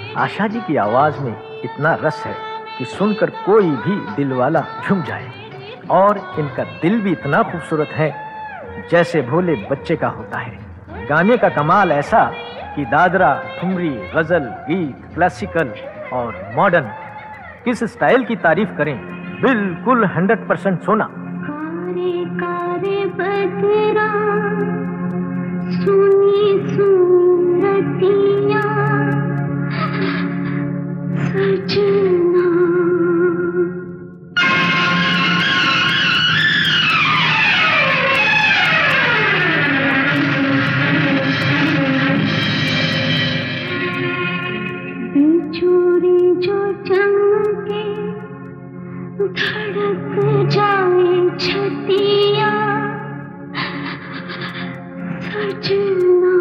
आशा जी की आवाज में इतना रस है कि सुनकर कोई भी दिल वाला झूम जाए। और इनका दिल भी इतना खूबसूरत है जैसे भोले बच्चे का होता है। गाने का कमाल ऐसा कि दादरा, ठुमरी, गजल, गीत, क्लासिकल और मॉडर्न, किस स्टाइल की तारीफ करें, बिल्कुल 100% सोना। कारे कारे बदरा, सुनी सुनी रतिया, सजना। चोरी जो चमके धड़क जाए छतिया, सजना।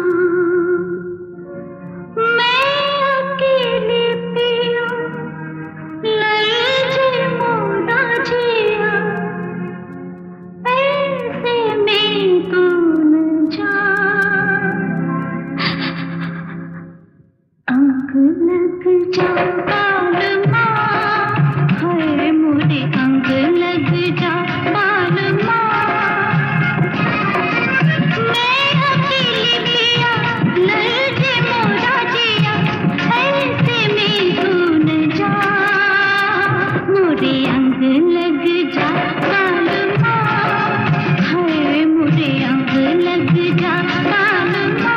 मैं अकेली पिया ललचे मोरा जिया, ऐसे में तू न जा। अंग लग जा बालमा, हाय मोरे अंग लग जा बालमा। मैं अकेली पिया ललचे मोरा जिया, ऐसे में तू न जा। मोरे अंग लग जा बालमा, हाय मोरे अंग लग जा बालमा।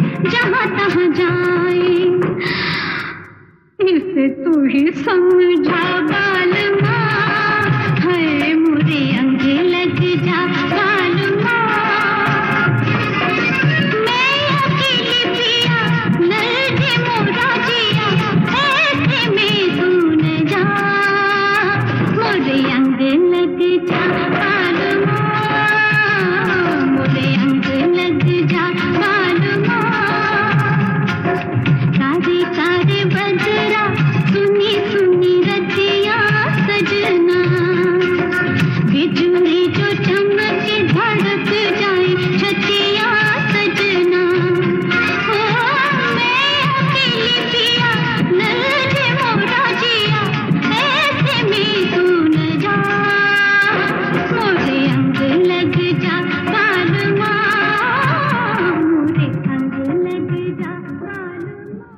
तू ही समझा।